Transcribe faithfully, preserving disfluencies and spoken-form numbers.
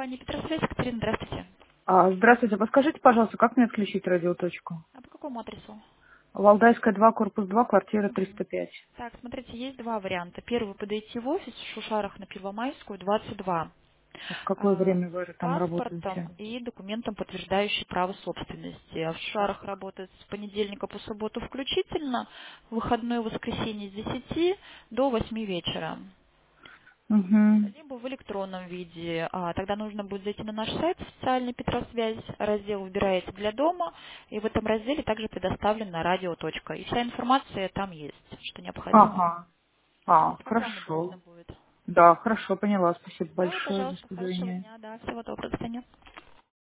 компания «Петросвязь». Катерина, здравствуйте. А, здравствуйте, подскажите, пожалуйста, как мне отключить радиоточку? А по какому адресу? Валдайская, два, корпус два, квартира Мгм. триста пять. Так, смотрите, есть два варианта. Первый — подойти в офис в Шушарах на Первомайскую, двадцать два. А в какое а, время вы с там паспортом работаете? и документом, подтверждающий право собственности. А в Шушарах работает с понедельника по субботу включительно, в выходное воскресенье с десяти до восьми вечера. Угу. Либо в электронном виде. А, тогда нужно будет зайти на наш сайт «Социальный Петросвязь», раздел выбираете «Для дома», и в этом разделе также предоставлена радио. Точка. И вся информация там есть, что необходимо. Ага. А, Как вам хорошо. удобно будет? Да, хорошо, поняла. Спасибо Да, большое. До пожалуйста, хорошего свидания. дня, да, всего доброго, до свидания.